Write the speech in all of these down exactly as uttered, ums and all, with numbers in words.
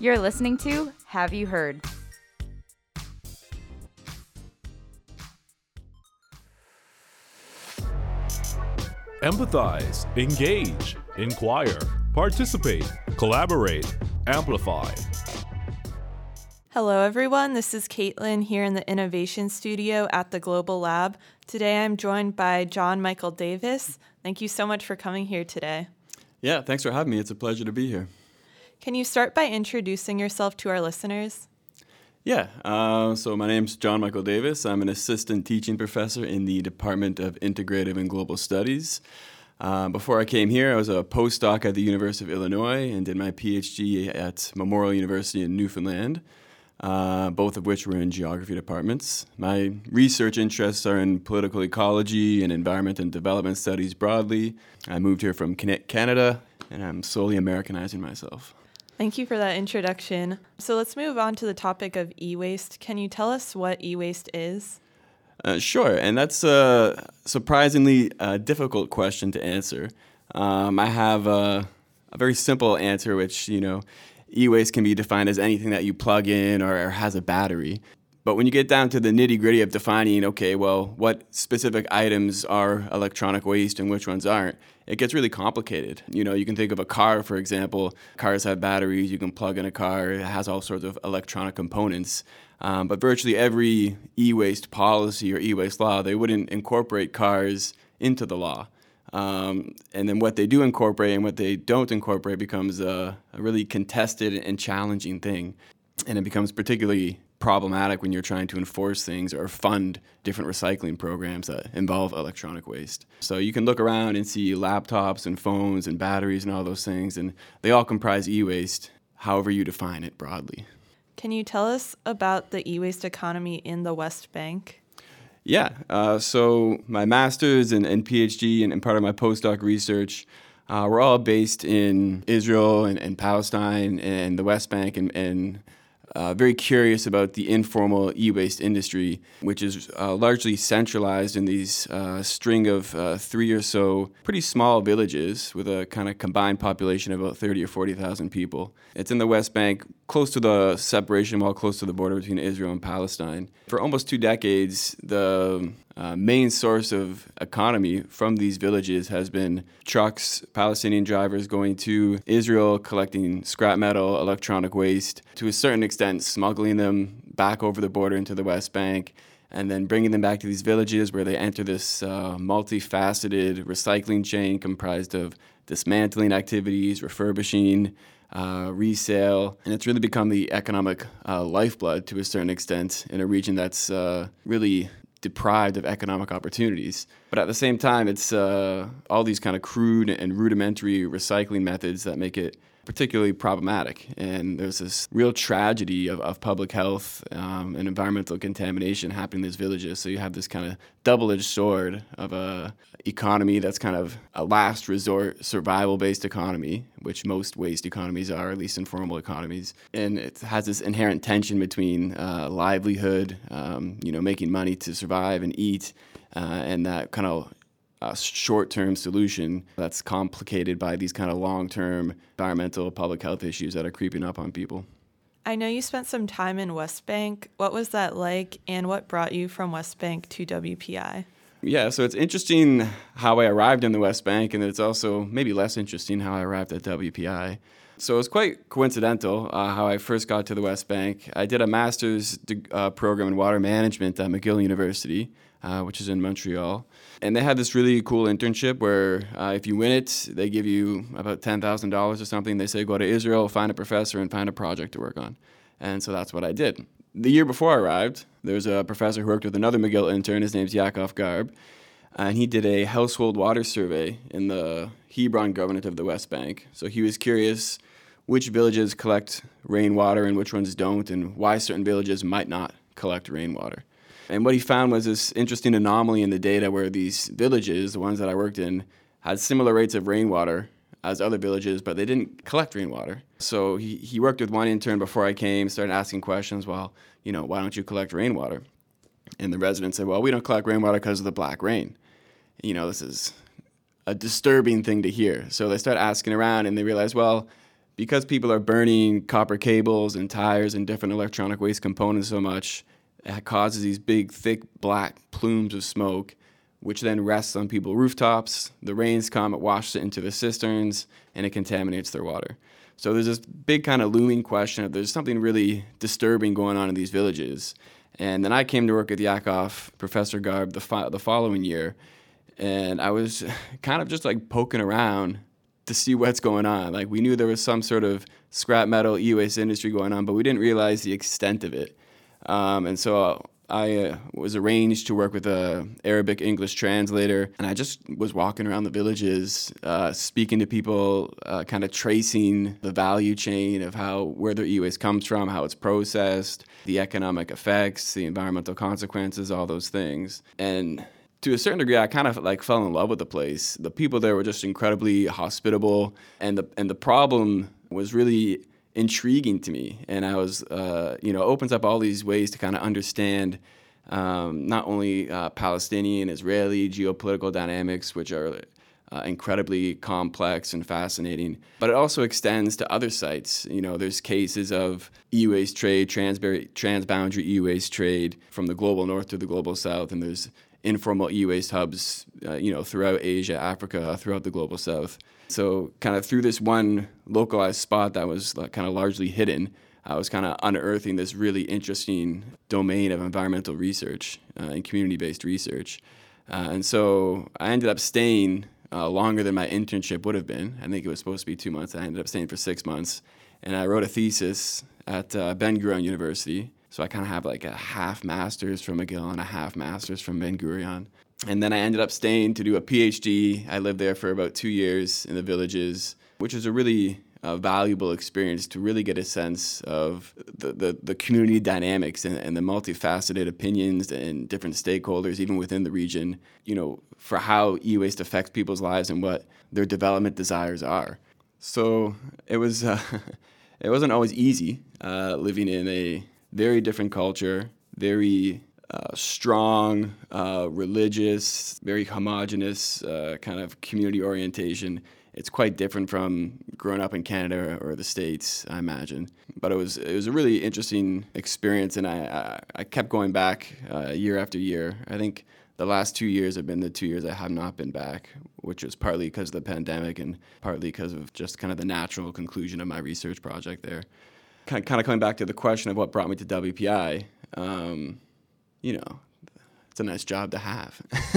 You're listening to Have You Heard? Empathize, engage, inquire, participate, collaborate, amplify. Hello, everyone. This is Caitlin here in the Innovation Studio at the Global Lab. Today, I'm joined by John Michael Davis. Thank you so much for coming here today. Yeah, thanks for having me. It's a pleasure to be here. Can you start by introducing yourself to our listeners? Yeah, uh, so my name's John Michael Davis. I'm an assistant teaching professor in the Department of Integrative and Global Studies. Uh, before I came here, I was a postdoc at the University of Illinois and did my PhD at Memorial University in Newfoundland, uh, both of which were in geography departments. My research interests are in political ecology and environment and development studies broadly. I moved here from Canada, and I'm slowly Americanizing myself. Thank you for that introduction. So let's move on to the topic of e-waste. Can you tell us what e-waste is? Uh, sure, and that's a surprisingly uh, difficult question to answer. Um, I have a, a very simple answer, which, you know, e-waste can be defined as anything that you plug in or, or has a battery. But when you get down to the nitty-gritty of defining, okay, well, what specific items are electronic waste and which ones aren't, it gets really complicated. You know, you can think of a car, for example. Cars have batteries. You can plug in a car. It has all sorts of electronic components. Um, but virtually every e-waste policy or e-waste law, they wouldn't incorporate cars into the law. Um, and then what they do incorporate and what they don't incorporate becomes a, a really contested and challenging thing. And it becomes particularly problematic when you're trying to enforce things or fund different recycling programs that involve electronic waste. So you can look around and see laptops and phones and batteries and all those things, and they all comprise e-waste, however you define it broadly. Can you tell us about the e-waste economy in the West Bank? Yeah, uh, so my master's and, and PhD and, and part of my postdoc research uh, were all based in Israel and, and Palestine and the West Bank, and, and Uh, very curious about the informal e-waste industry, which is uh, largely centralized in these uh, string of uh, three or so pretty small villages with a kind of combined population of about thirty or forty thousand people. It's in the West Bank, close to the separation wall, close to the border between Israel and Palestine. For almost two decades, the uh, main source of economy from these villages has been trucks, Palestinian drivers going to Israel, collecting scrap metal, electronic waste, to a certain extent smuggling them back over the border into the West Bank, and then bringing them back to these villages where they enter this uh, multifaceted recycling chain comprised of dismantling activities, refurbishing, uh, resale, and it's really become the economic uh, lifeblood to a certain extent in a region that's uh, really deprived of economic opportunities. But at the same time, it's uh, all these kind of crude and rudimentary recycling methods that make it particularly problematic. And there's this real tragedy of, of public health um, and environmental contamination happening in these villages. So you have this kind of double-edged sword of a economy that's kind of a last resort survival-based economy, which most waste economies are, at least informal economies. And it has this inherent tension between uh, livelihood, um, you know, making money to survive and eat, uh, and that kind of a short-term solution that's complicated by these kind of long-term environmental public health issues that are creeping up on people. I know you spent some time in West Bank. What was that like, and what brought you from West Bank to W P I? Yeah, so it's interesting how I arrived in the West Bank, and it's also maybe less interesting how I arrived at W P I. So it was quite coincidental uh, how I first got to the West Bank. I did a master's uh, program in water management at McGill University, uh, which is in Montreal. And they had this really cool internship where uh, if you win it, they give you about ten thousand dollars or something. They say, go to Israel, find a professor, and find a project to work on. And so that's what I did. The year before I arrived, there was a professor who worked with another McGill intern. His name's Yaakov Garb. And he did a household water survey in the Hebron Governorate of the West Bank. So he was curious which villages collect rainwater and which ones don't, and why certain villages might not collect rainwater. And what he found was this interesting anomaly in the data where these villages, the ones that I worked in, had similar rates of rainwater as other villages, but they didn't collect rainwater. So he, he worked with one intern before I came, started asking questions, well, you know, why don't you collect rainwater? And the residents said, well, we don't collect rainwater because of the black rain. You know, this is a disturbing thing to hear. So they started asking around, and they realized, well, because people are burning copper cables and tires and different electronic waste components so much, it causes these big, thick, black plumes of smoke, which then rests on people's rooftops. The rains come, it washes it into the cisterns, and it contaminates their water. So there's this big kind of looming question of there's something really disturbing going on in these villages. And then I came to work at Yakov, Professor Garb, the, fo- the following year, and I was kind of just like poking around to see what's going on. Like, we knew there was some sort of scrap metal e-waste industry going on, but we didn't realize the extent of it. Um, and so I uh, was arranged to work with a Arabic English translator, and I just was walking around the villages, uh, speaking to people, uh, kind of tracing the value chain of how where their e-waste comes from, how it's processed, the economic effects, the environmental consequences, all those things. And to a certain degree, I kind of like fell in love with the place. The people there were just incredibly hospitable, and the and the problem was really intriguing to me, and I was, uh, you know, opens up all these ways to kind of understand um, not only uh, Palestinian, Israeli geopolitical dynamics, which are uh, incredibly complex and fascinating, but it also extends to other sites. You know, there's cases of e-waste trade, trans- transboundary e-waste trade from the global north to the global south, and there's informal e-waste hubs, uh, you know, throughout Asia, Africa, throughout the global south. So kind of through this one localized spot that was like kind of largely hidden, I was kind of unearthing this really interesting domain of environmental research uh, and community-based research. Uh, and so I ended up staying uh, longer than my internship would have been. I think it was supposed to be two months. I ended up staying for six months. And I wrote a thesis at uh, Ben-Gurion University. So I kind of have like a half master's from McGill and a half master's from Ben-Gurion. And then I ended up staying to do a PhD. I lived there for about two years in the villages, which was a really uh, valuable experience to really get a sense of the, the, the community dynamics and, and the multifaceted opinions and different stakeholders, even within the region, you know, for how e-waste affects people's lives and what their development desires are. So it was, uh, it wasn't always easy uh, living in a very different culture, very Uh, strong, uh, religious, very homogenous uh, kind of community orientation. It's quite different from growing up in Canada or the States, I imagine. But it was it was a really interesting experience, and I I, I kept going back uh, year after year. I think the last two years have been the two years I have not been back, which was partly because of the pandemic and partly because of just kind of the natural conclusion of my research project there. Kind of coming back to the question of what brought me to W P I. Um, You know, it's a nice job to have.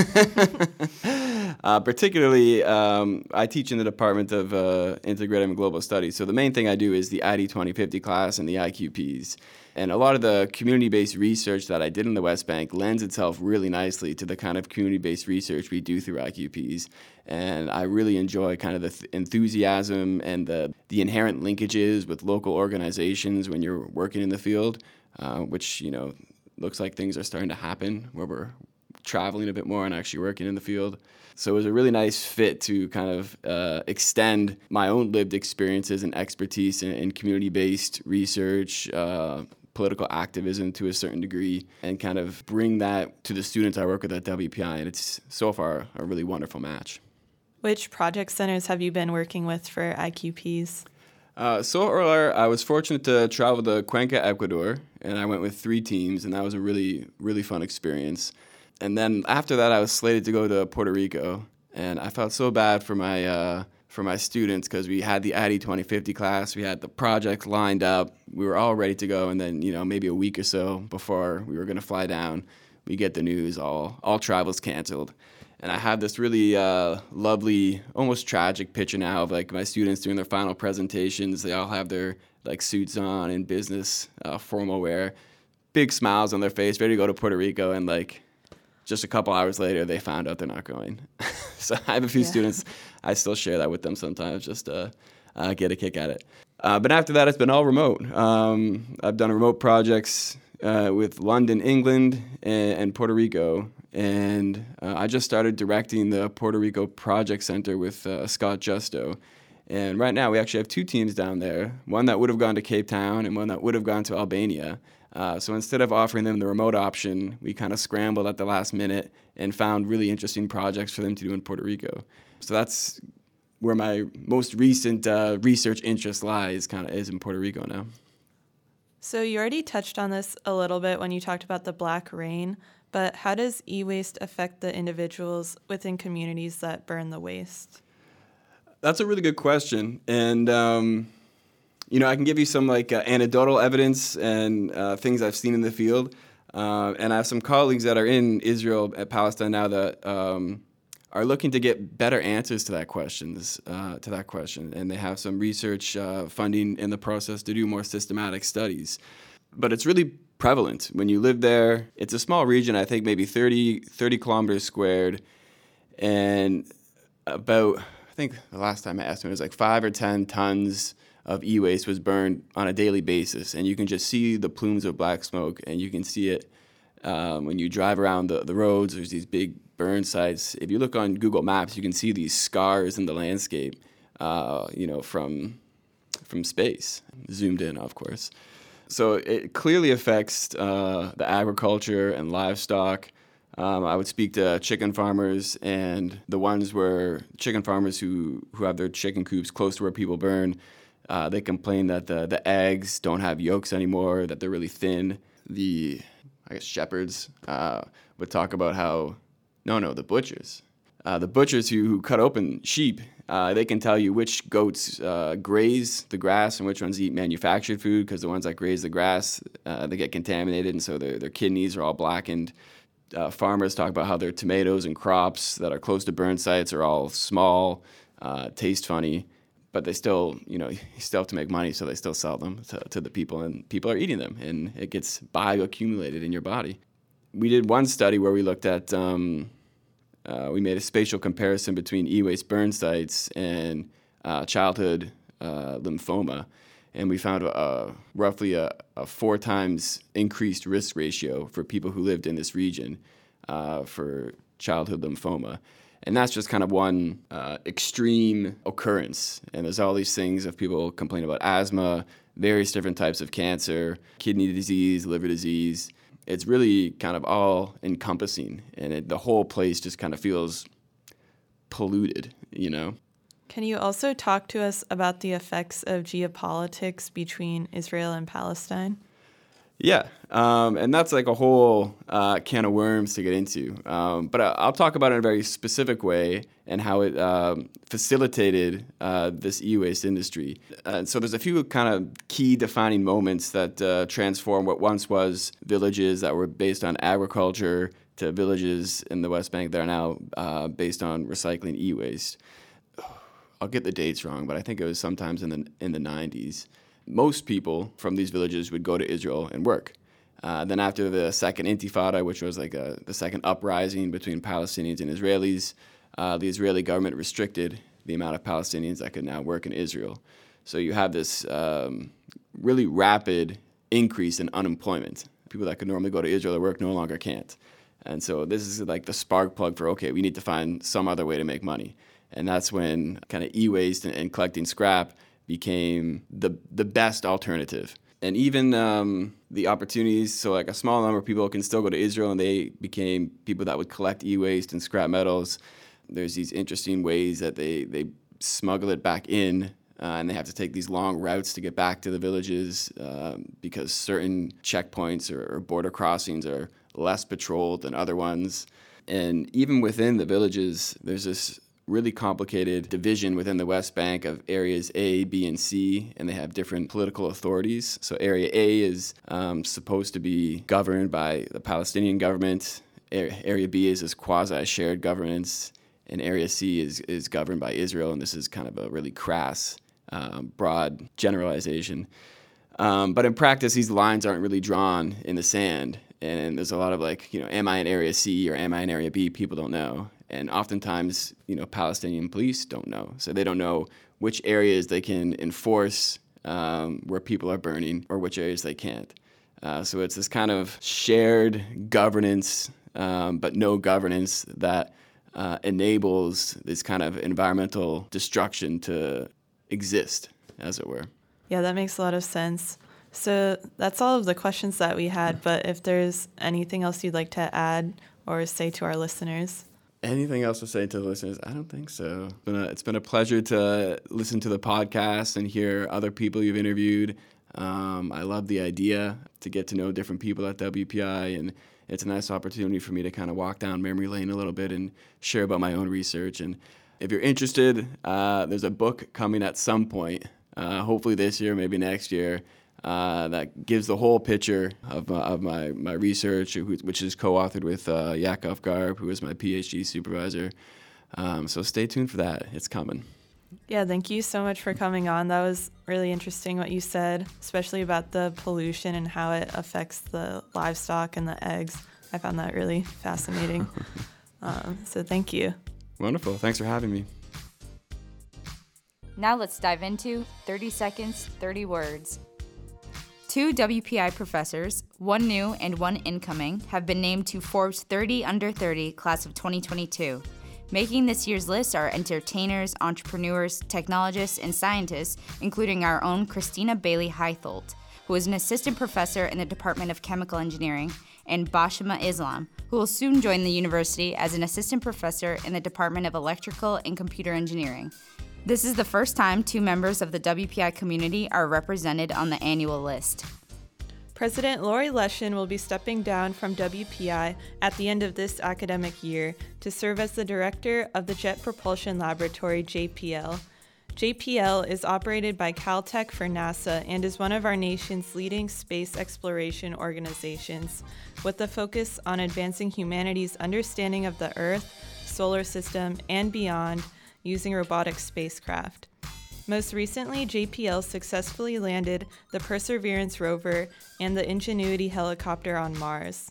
uh, particularly, um, I teach in the Department of uh, Integrative and Global Studies. So the main thing I do is the I D twenty fifty class and the I Q Ps. And a lot of the community-based research that I did in the West Bank lends itself really nicely to the kind of community-based research we do through I Q Ps. And I really enjoy kind of the th- enthusiasm and the, the inherent linkages with local organizations when you're working in the field, uh, which, you know, looks like things are starting to happen where we're traveling a bit more and actually working in the field. So it was a really nice fit to kind of uh, extend my own lived experiences and expertise in, in community-based research, uh, political activism to a certain degree, and kind of bring that to the students I work with at W P I. And it's so far a really wonderful match. Which project centers have you been working with for I Q Ps? Uh, so earlier, I was fortunate to travel to Cuenca, Ecuador, and I went with three teams, and that was a really, really fun experience. And then after that, I was slated to go to Puerto Rico, and I felt so bad for my uh, for my students because we had the I D twenty fifty class, we had the project lined up, we were all ready to go, and then, you know, maybe a week or so before we were going to fly down, we get the news, all all travel's canceled. And I have this really uh, lovely, almost tragic picture now of like my students doing their final presentations. They all have their like suits on and business uh, formal wear, big smiles on their face, ready to go to Puerto Rico. And like just a couple hours later, they found out they're not going. So I have a few yeah. students. I still share that with them sometimes, just to uh, get a kick at it. Uh, but after that, it's been all remote. Um, I've done remote projects uh, with London, England, and, and Puerto Rico. And uh, I just started directing the Puerto Rico Project Center with uh, Scott Justo. And right now we actually have two teams down there, one that would have gone to Cape Town and one that would have gone to Albania. Uh, so instead of offering them the remote option, we kind of scrambled at the last minute and found really interesting projects for them to do in Puerto Rico. So that's where my most recent uh, research interest lies kind of is in Puerto Rico now. So you already touched on this a little bit when you talked about the black rain, but how does e-waste affect the individuals within communities that burn the waste? That's a really good question. And, um, you know, I can give you some like uh, anecdotal evidence and uh, things I've seen in the field. Uh, and I have some colleagues that are in Israel and Palestine now that um, are looking to get better answers to that questions, uh, to that question. And they have some research uh, funding in the process to do more systematic studies. But it's really prevalent. When you live there, it's a small region, I think maybe thirty, thirty kilometers squared. And about, I think the last time I estimated, it was like five or ten tons of e-waste was burned on a daily basis. And you can just see the plumes of black smoke, and you can see it um, when you drive around the, the roads. There's these big burn sites. If you look on Google Maps, you can see these scars in the landscape, uh, you know, from from space, zoomed in, of course. So it clearly affects uh, the agriculture and livestock. Um, I would speak to chicken farmers, and the ones where chicken farmers who, who have their chicken coops close to where people burn, uh, they complain that the, the eggs don't have yolks anymore, that they're really thin. The, I guess, shepherds uh, would talk about how, no, no, the butchers. Uh, the butchers who, who cut open sheep, uh, they can tell you which goats uh, graze the grass and which ones eat manufactured food, because the ones that graze the grass, uh, they get contaminated, and so their, their kidneys are all blackened. Uh, farmers talk about how their tomatoes and crops that are close to burn sites are all small, uh, taste funny, but they still, you know, you still have to make money, so they still sell them to, to the people, and people are eating them, and it gets bioaccumulated in your body. We did one study where we looked at, um, uh, we made a spatial comparison between e-waste burn sites and uh, childhood uh, lymphoma, and we found a, roughly a, a four times increased risk ratio for people who lived in this region uh, for childhood lymphoma. And that's just kind of one uh, extreme occurrence. And there's all these things of people complain about asthma, various different types of cancer, kidney disease, liver disease. It's really kind of all encompassing, and it, the whole place just kind of feels polluted, you know? Can you also talk to us about the effects of geopolitics between Israel and Palestine? Yeah, um, and that's like a whole uh, can of worms to get into. Um, but I'll talk about it in a very specific way and how it um, facilitated uh, this e-waste industry. Uh, so there's a few kind of key defining moments that uh, transformed what once was villages that were based on agriculture to villages in the West Bank that are now uh, based on recycling e-waste. I'll get the dates wrong, but I think it was sometimes in the in the nineties. Most people from these villages would go to Israel and work. Uh, then after the second Intifada, which was like a, the second uprising between Palestinians and Israelis, uh, the Israeli government restricted the amount of Palestinians that could now work in Israel. So you have this um, really rapid increase in unemployment. People that could normally go to Israel to work no longer can't. And so this is like the spark plug for, okay, we need to find some other way to make money. And that's when kind of e-waste and, and collecting scrap became the the best alternative. And even um, the opportunities, so like a small number of people can still go to Israel, and they became people that would collect e-waste and scrap metals. There's these interesting ways that they, they smuggle it back in, uh, and they have to take these long routes to get back to the villages um, because certain checkpoints or, or border crossings are less patrolled than other ones. And even within the villages, there's this really complicated division within the West Bank of areas A, B, and C, and they have different political authorities. So area A is um, supposed to be governed by the Palestinian government. Area B is this quasi-shared governance, and Area C is, is governed by Israel, and this is kind of a really crass, um, broad generalization. Um, but in practice, these lines aren't really drawn in the sand, and there's a lot of like, you know, am I in Area C or am I in Area B? People don't know. And oftentimes, you know, Palestinian police don't know. So they don't know which areas they can enforce um, where people are burning or which areas they can't. Uh, so it's this kind of shared governance, um, but no governance that uh, enables this kind of environmental destruction to exist, as it were. Yeah, that makes a lot of sense. So that's all of the questions that we had, but if there's anything else you'd like to add or say to our listeners. Anything else to say to the listeners? I don't think so. It's been a, it's been a pleasure to listen to the podcast and hear other people you've interviewed. Um, I love the idea to get to know different people at W P I, and it's a nice opportunity for me to kind of walk down memory lane a little bit and share about my own research. And if you're interested, uh, there's a book coming at some point, uh, hopefully this year, maybe next year, uh, that gives the whole picture of, uh, of my, my research, which is co-authored with uh, Yakov Garb, who is my PhD supervisor. Um, so stay tuned for that. It's coming. Yeah, thank you so much for coming on. That was really interesting what you said, especially about the pollution and how it affects the livestock and the eggs. I found that really fascinating. um, so thank you. Wonderful. Thanks for having me. Now let's dive into thirty seconds, thirty words. Two W P I professors, one new and one incoming, have been named to Forbes thirty under thirty class of twenty twenty-two. Making this year's list are entertainers, entrepreneurs, technologists, and scientists, including our own Christina Bailey Heitholt, who is an assistant professor in the Department of Chemical Engineering, and Bashima Islam, who will soon join the university as an assistant professor in the Department of Electrical and Computer Engineering. This is the first time two members of the W P I community are represented on the annual list. President Lori Leshin will be stepping down from W P I at the end of this academic year to serve as the director of the Jet Propulsion Laboratory, J P L. J P L is operated by Caltech for NASA and is one of our nation's leading space exploration organizations, with a focus on advancing humanity's understanding of the Earth, solar system, and beyond using robotic spacecraft. Most recently, J P L successfully landed the Perseverance rover and the Ingenuity helicopter on Mars.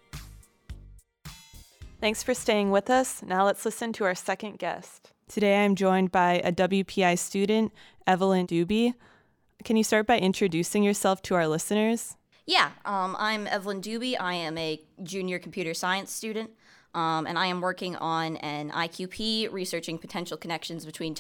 Thanks for staying with us. Now let's listen to our second guest. Today I'm joined by a W P I student, Evelyn Doobie. Can you start by introducing yourself to our listeners? Yeah, um, I'm Evelyn Doobie. I am a junior computer science student. Um, and I am working on an I Q P researching potential connections between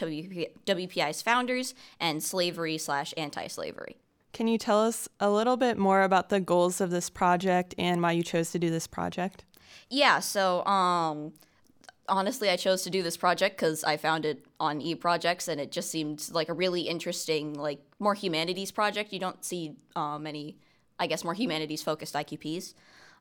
W P I's founders and slavery slash anti-slavery. Can you tell us a little bit more about the goals of this project and why you chose to do this project? Yeah, so um, honestly, I chose to do this project because I found it on eProjects, and it just seemed like a really interesting, like more humanities project. You don't see uh, many, I guess, more humanities-focused I Q Ps.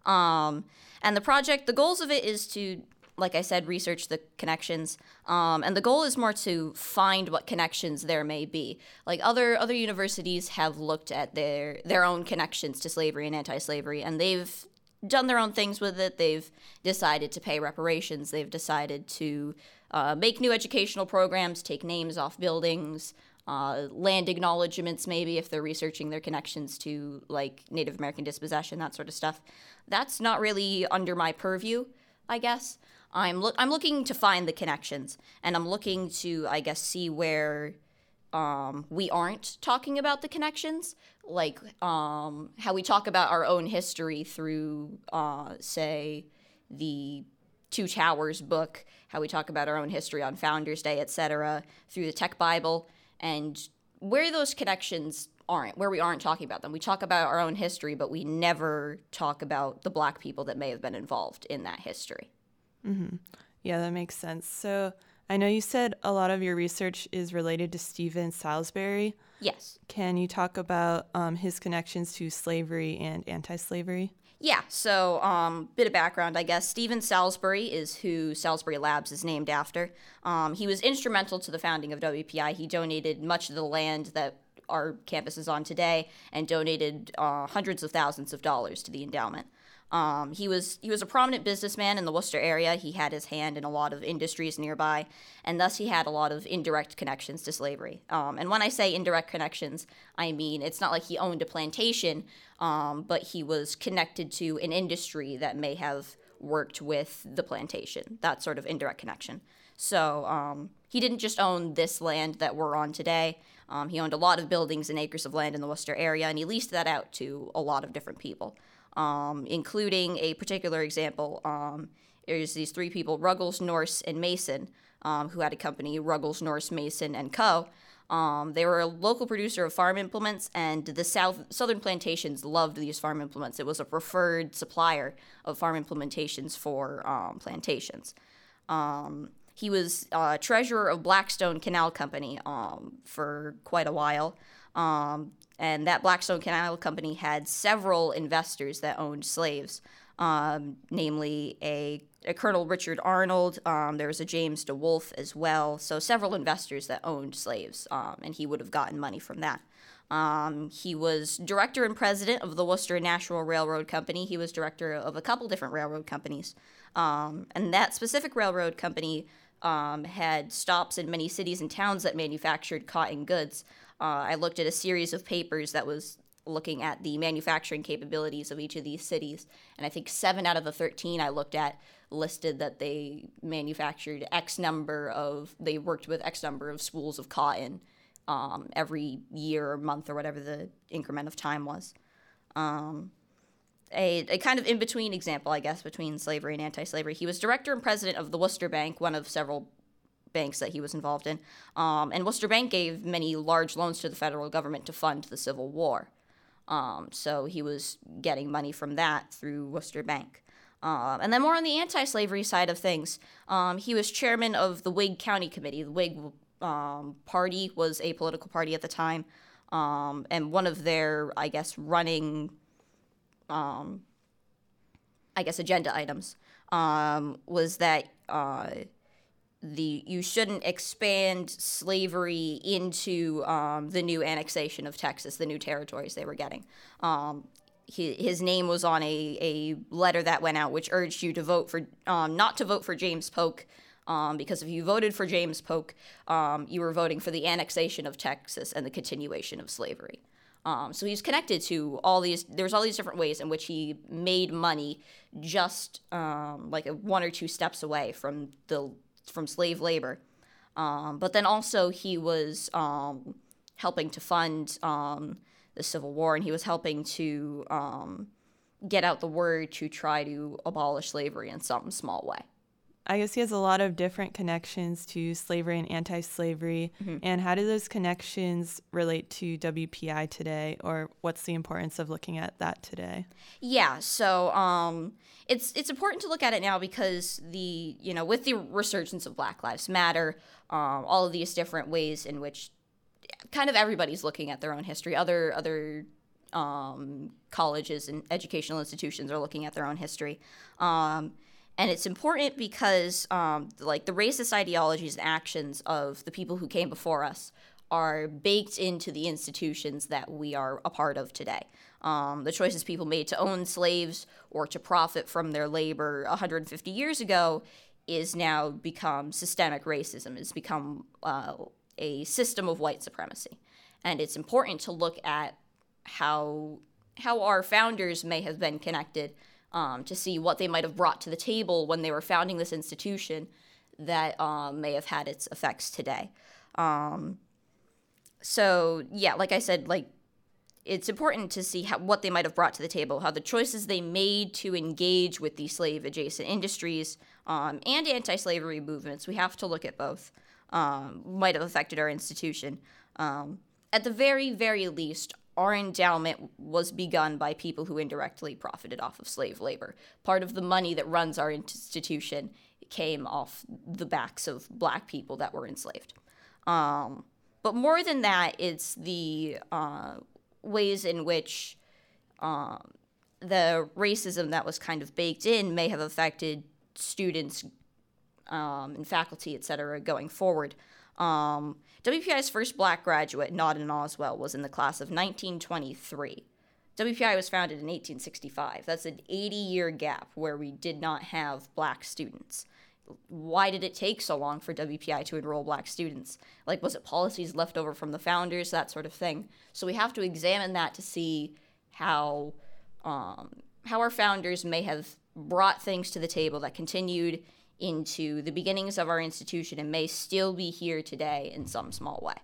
Um, and the project, the goals of it is to, like I said, research the connections. Um, and the goal is more to find what connections there may be. Like other other universities have looked at their their own connections to slavery and anti-slavery, and they've done their own things with it. They've decided to pay reparations. They've decided to uh, make new educational programs, take names off buildings, Uh, land acknowledgements, maybe, if they're researching their connections to, like, Native American dispossession, that sort of stuff. That's not really under my purview, I guess. I'm, lo- I'm looking to find the connections, and I'm looking to, I guess, see where um, we aren't talking about the connections, like um, how we talk about our own history through, uh, say, the Two Towers book, how we talk about our own history on Founders Day, et cetera, through the Tech Bible. And where those connections aren't, where we aren't talking about them. We talk about our own history, but we never talk about the Black people that may have been involved in that history. Mm-hmm. Yeah, that makes sense. So I know you said a lot of your research is related to Stephen Salisbury. Yes. Can you talk about um, his connections to slavery and anti-slavery? Yeah, so um, bit of background, I guess. Stephen Salisbury is who Salisbury Labs is named after. Um, he was instrumental to the founding of W P I. He donated much of the land that our campus is on today and donated uh, hundreds of thousands of dollars to the endowment. Um, he was he was a prominent businessman in the Worcester area. He had his hand in a lot of industries nearby, and thus he had a lot of indirect connections to slavery. Um, and when I say indirect connections, I mean it's not like he owned a plantation, um, but he was connected to an industry that may have worked with the plantation, that sort of indirect connection. So um, he didn't just own this land that we're on today. Um, he owned a lot of buildings and acres of land in the Worcester area, and he leased that out to a lot of different people. Um, including a particular example. Um, there's these three people, Ruggles, Norse, and Mason, um, who had a company, Ruggles, Norse, Mason, and Co. Um, they were a local producer of farm implements, and the south southern plantations loved these farm implements. It was a preferred supplier of farm implementations for um, plantations. Um, he was uh, treasurer of Blackstone Canal Company um, for quite a while. Um, and that Blackstone Canal Company had several investors that owned slaves, um, namely a, a Colonel Richard Arnold. Um, there was a James DeWolf as well. So several investors that owned slaves, um, and he would have gotten money from that. Um, he was director and president of the Worcester National Railroad Company. He was director of a couple different railroad companies. Um, and that specific railroad company um, had stops in many cities and towns that manufactured cotton goods. Uh, I looked at a series of papers that was looking at the manufacturing capabilities of each of these cities. And I think seven out of the thirteen I looked at listed that they manufactured X number of, they worked with X number of spools of cotton Um, every year or month or whatever the increment of time was. Um, a, a kind of in-between example, I guess, between slavery and anti-slavery. He was director and president of the Worcester Bank, one of several banks that he was involved in. Um, and Worcester Bank gave many large loans to the federal government to fund the Civil War. Um, so he was getting money from that through Worcester Bank. Um, and then more on the anti-slavery side of things, um, he was chairman of the Whig County Committee. The Whig Um, party was a political party at the time, um, and one of their, I guess, running, um, I guess, agenda items um, was that uh, the you shouldn't expand slavery into um, the new annexation of Texas, the new territories they were getting. Um, he, his name was on a, a letter that went out which urged you to vote for, um, not to vote for James Polk. Um, because if you voted for James Polk, um, you were voting for the annexation of Texas and the continuation of slavery. Um, so he's connected to all these, there's all these different ways in which he made money just um, like a one or two steps away from the from slave labor. Um, but then also he was um, helping to fund um, the Civil War, and he was helping to um, get out the word to try to abolish slavery in some small way. I guess he has a lot of different connections to slavery and anti-slavery. Mm-hmm. And how do those connections relate to W P I today, or what's the importance of looking at that today? Yeah, so um, it's it's important to look at it now because the you know with the resurgence of Black Lives Matter, um, all of these different ways in which kind of everybody's looking at their own history. Other other um, colleges and educational institutions are looking at their own history. Um, And it's important because, um, like, the racist ideologies and actions of the people who came before us are baked into the institutions that we are a part of today. Um, the choices people made to own slaves or to profit from their labor one hundred fifty years ago is now become systemic racism. It's become uh, a system of white supremacy. And it's important to look at how how our founders may have been connected Um, to see what they might have brought to the table when they were founding this institution that um, may have had its effects today. Um, so, yeah, like I said, like it's important to see how, what they might have brought to the table, how the choices they made to engage with these slave-adjacent industries um, and anti-slavery movements, we have to look at both, um, might have affected our institution. Um, at the very, very least, our endowment was begun by people who indirectly profited off of slave labor. Part of the money that runs our institution came off the backs of Black people that were enslaved. Um, but more than that, it's the uh, ways in which um, the racism that was kind of baked in may have affected students um, and faculty, et cetera, going forward. Um, W P I's first Black graduate, Nauden Oswell, was in the class of nineteen twenty-three. W P I was founded in eighteen sixty-five. That's an eighty-year gap where we did not have Black students. Why did it take so long for W P I to enroll Black students? Like, was it policies left over from the founders, that sort of thing? So we have to examine that to see how um, how our founders may have brought things to the table that continued into the beginnings of our institution and may still be here today in some small way.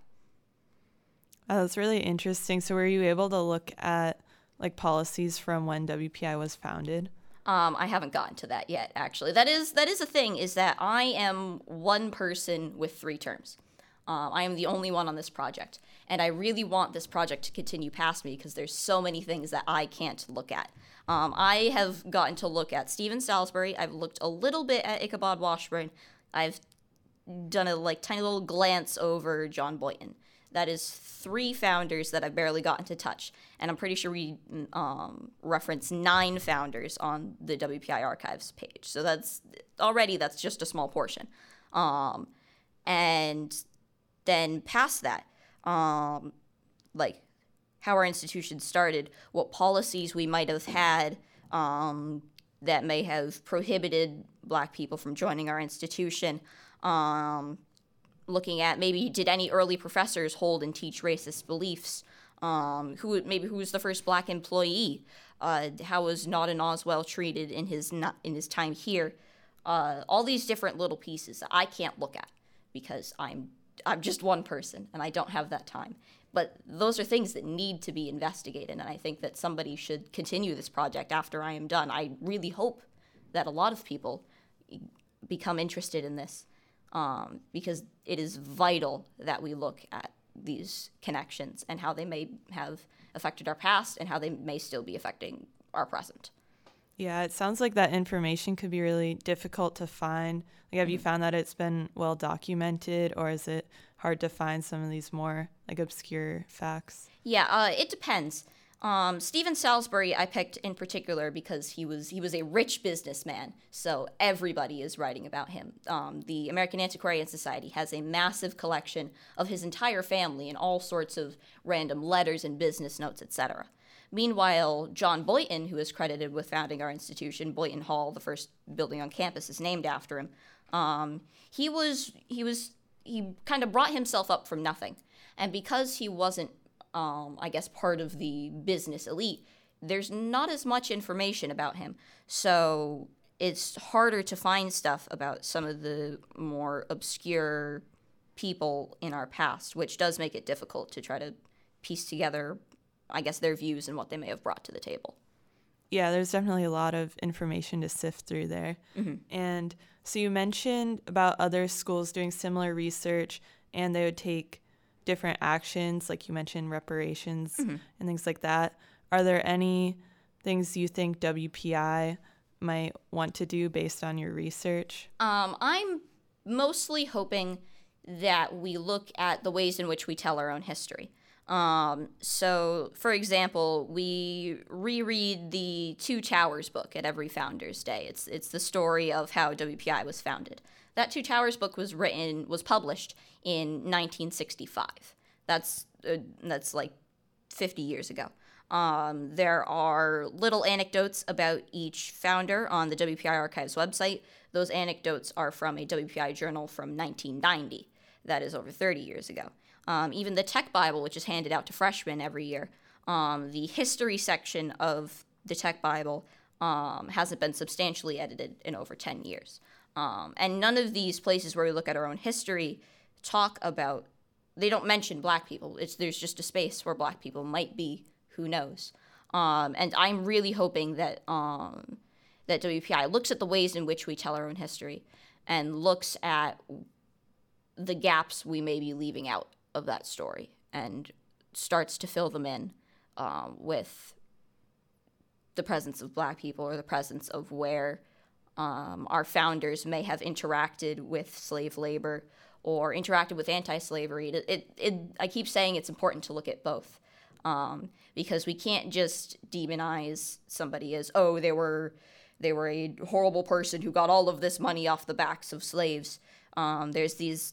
Oh, that's really interesting. So were you able to look at like policies from when W P I was founded? Um, I haven't gotten to that yet, actually. That is that is a thing, is that I am one person with three terms. Um, I am the only one on this project. And I really want this project to continue past me because there's so many things that I can't look at. Um, I have gotten to look at Stephen Salisbury. I've looked a little bit at Ichabod Washburn. I've done a like tiny little glance over John Boynton. That is three founders that I've barely gotten to touch, and I'm pretty sure we um, reference nine founders on the W P I Archives page. So that's already that's just a small portion, um, and then past that, um, like how our institution started, what policies we might have had um, that may have prohibited Black people from joining our institution. Um, looking at maybe did any early professors hold and teach racist beliefs? Um, who maybe who was the first Black employee? Uh, how was Naughton Oswell treated in his not, in his time here? Uh, all these different little pieces that I can't look at because I'm I'm just one person and I don't have that time. But those are things that need to be investigated, and I think that somebody should continue this project after I am done. I really hope that a lot of people become interested in this. Um, because it is vital that we look at these connections and how they may have affected our past and how they may still be affecting our present. Yeah, it sounds like that information could be really difficult to find. Like, have mm-hmm. you found that it's been well documented, or is it hard to find some of these more like obscure facts? Yeah, uh, it depends. Um, Stephen Salisbury I picked in particular because he was he was a rich businessman, so everybody is writing about him. Um, the American Antiquarian Society has a massive collection of his entire family and all sorts of random letters and business notes, et cetera. Meanwhile, John Boynton, who is credited with founding our institution, Boynton Hall, the first building on campus, is named after him. Um, he was he was he kind of brought himself up from nothing, and because he wasn't Um, I guess, part of the business elite, there's not as much information about him. So it's harder to find stuff about some of the more obscure people in our past, which does make it difficult to try to piece together, I guess, their views and what they may have brought to the table. Yeah, there's definitely a lot of information to sift through there. Mm-hmm. And so you mentioned about other schools doing similar research, and they would take different actions, like you mentioned reparations mm-hmm. and things like that. Are there any things you think W P I might want to do based on your research? Um, I'm mostly hoping that we look at the ways in which we tell our own history. Um, so, for example, we reread the Two Towers book at every Founders Day. It's it's the story of how W P I was founded. That Two Towers book was written, was published in nineteen sixty-five. That's uh, that's like fifty years ago. Um, there are little anecdotes about each founder on the W P I Archives website. Those anecdotes are from a W P I journal from nineteen ninety. That is over thirty years ago. Um, even the Tech Bible, which is handed out to freshmen every year, um, the history section of the Tech Bible um, hasn't been substantially edited in over ten years. Um, and none of these places where we look at our own history talk about, they don't mention Black people. It's there's just a space where Black people might be, who knows. Um, and I'm really hoping that um, that W P I looks at the ways in which we tell our own history and looks at the gaps we may be leaving out of that story and starts to fill them in um, with the presence of Black people or the presence of where um, our founders may have interacted with slave labor or interacted with anti-slavery. It, it, it, I keep saying it's important to look at both um, because we can't just demonize somebody as, oh, they were they were a horrible person who got all of this money off the backs of slaves. Um, there's these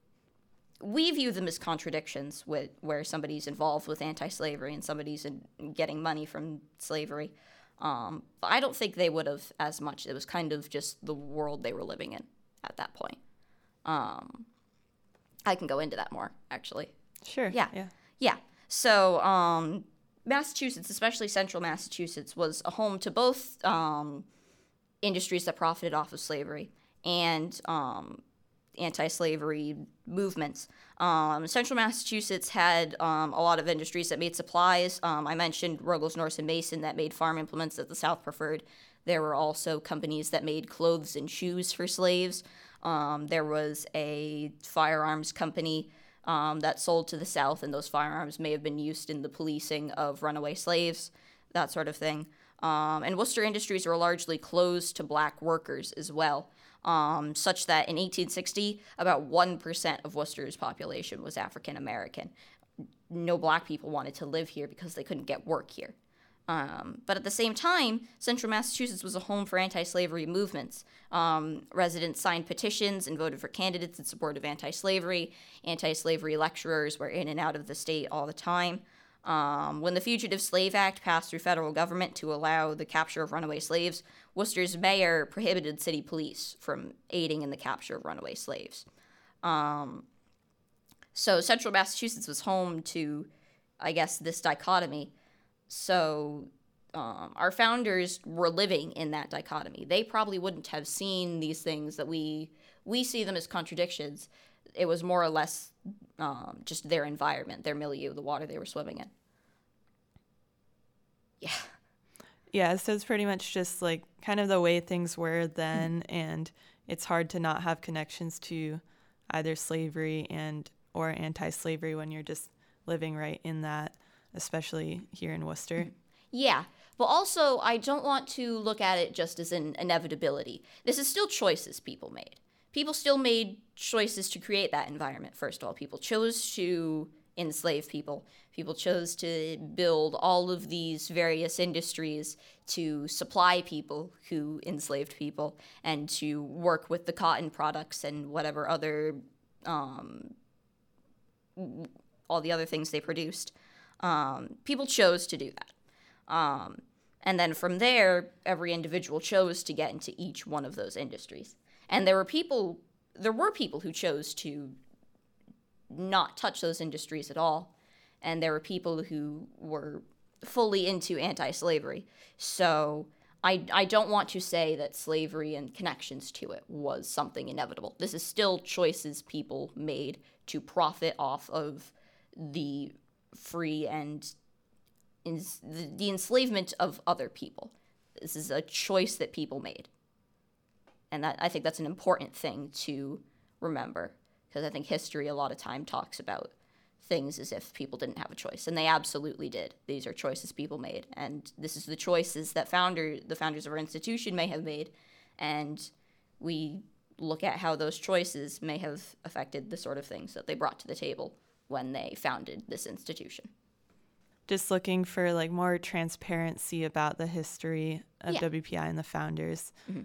We view them as contradictions with where somebody's involved with anti-slavery and somebody's in getting money from slavery. Um, but I don't think they would have as much. It was kind of just the world they were living in at that point. Um, I can go into that more, actually. Sure. Yeah. Yeah. Yeah. So um, Massachusetts, especially central Massachusetts, was a home to both um, industries that profited off of slavery and um, anti-slavery movements. Um, Central Massachusetts had um, a lot of industries that made supplies. Um, I mentioned Ruggles, Norse, and Mason that made farm implements that the South preferred. There were also companies that made clothes and shoes for slaves. Um, there was a firearms company um, that sold to the South, and those firearms may have been used in the policing of runaway slaves, that sort of thing. Um, and Worcester Industries were largely closed to Black workers as well. um, such that in eighteen sixty, about one percent of Worcester's population was African American. No black people wanted to live here because they couldn't get work here. Um, but at the same time, central Massachusetts was a home for anti-slavery movements. Um, residents signed petitions and voted for candidates in support of anti-slavery. Anti-slavery lecturers were in and out of the state all the time. Um, when the Fugitive Slave Act passed through federal government to allow the capture of runaway slaves, Worcester's mayor prohibited city police from aiding in the capture of runaway slaves. Um, so central Massachusetts was home to, I guess, this dichotomy. So um, our founders were living in that dichotomy. They probably wouldn't have seen these things that we we see them as contradictions. It was more or less um, just their environment, their milieu, the water they were swimming in. Yeah. Yeah, so it's pretty much just like kind of the way things were then, mm-hmm. and it's hard to not have connections to either slavery and or anti-slavery when you're just living right in that, especially here in Worcester. Yeah, but also I don't want to look at it just as an inevitability. This is still choices people made. People still made choices to create that environment, first of all. People chose to enslave people. People chose to build all of these various industries to supply people who enslaved people and to work with the cotton products and whatever other, um, all the other things they produced. Um, people chose to do that. Um, and then from there, every individual chose to get into each one of those industries. And there were people, there were people who chose to not touch those industries at all. And there were people who were fully into anti-slavery. So I, I don't want to say that slavery and connections to it was something inevitable. This is still choices people made to profit off of the free and ins- the, the enslavement of other people. This is a choice that people made. And that I think that's an important thing to remember, because I think history a lot of time talks about things as if people didn't have a choice, and they absolutely did. These are choices people made, and this is the choices that founder the founders of our institution may have made, and we look at how those choices may have affected the sort of things that they brought to the table when they founded this institution. Just looking for like more transparency about the history of yeah. W P I and the founders. Mm-hmm.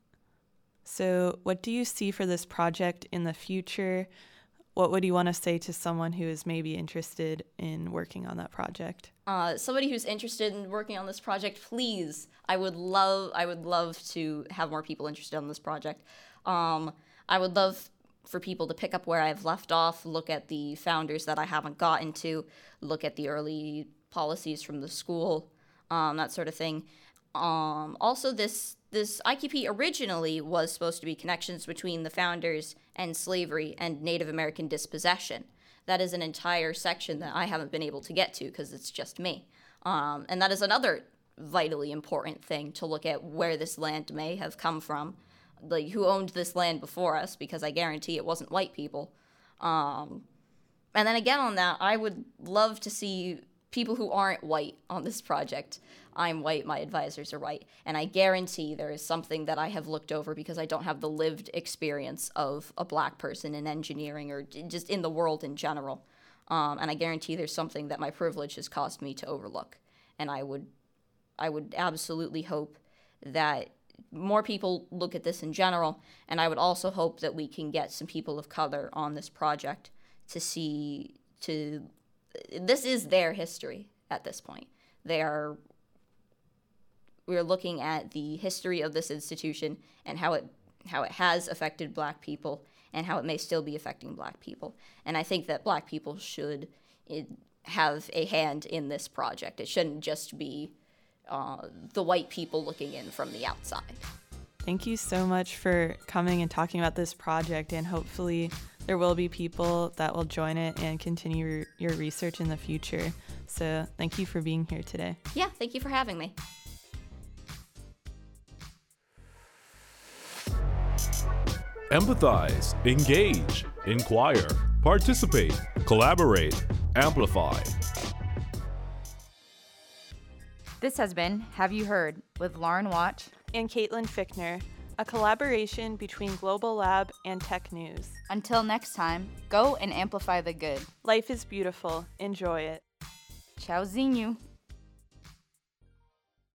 So what do you see for this project in the future? What would you want to say to someone who is maybe interested in working on that project? Uh, somebody who's interested in working on this project, please. I would love, I would love to have more people interested in this project. Um, I would love for people to pick up where I've left off, look at the founders that I haven't gotten to, look at the early policies from the school, um, that sort of thing. Um, also, this this I Q P originally was supposed to be connections between the founders and slavery and Native American dispossession. That is an entire section that I haven't been able to get to because it's just me. Um, and that is another vitally important thing to look at, where this land may have come from, like who owned this land before us, because I guarantee it wasn't white people. Um, and then again on that, I would love to see people who aren't white on this project. I'm white, my advisors are white, and I guarantee there is something that I have looked over because I don't have the lived experience of a black person in engineering or just in the world in general. Um, and I guarantee there's something that my privilege has caused me to overlook. And I would, I would absolutely hope that more people look at this in general, and I would also hope that we can get some people of color on this project to see, to, this is their history at this point. They are, we're looking at the history of this institution and how it how it has affected black people and how it may still be affecting black people. And I think that black people should it, have a hand in this project. It shouldn't just be uh, the white people looking in from the outside. Thank you so much for coming and talking about this project, and hopefully there will be people that will join it and continue your research in the future. So thank you for being here today. Yeah, thank you for having me. Empathize, engage, inquire, participate, collaborate, amplify. This has been Have You Heard with Lauren Watch And Caitlin Fickner. a collaboration between Global Lab and Tech News. Until next time, go and amplify the good. Life is beautiful. Enjoy it. Tchauzinho.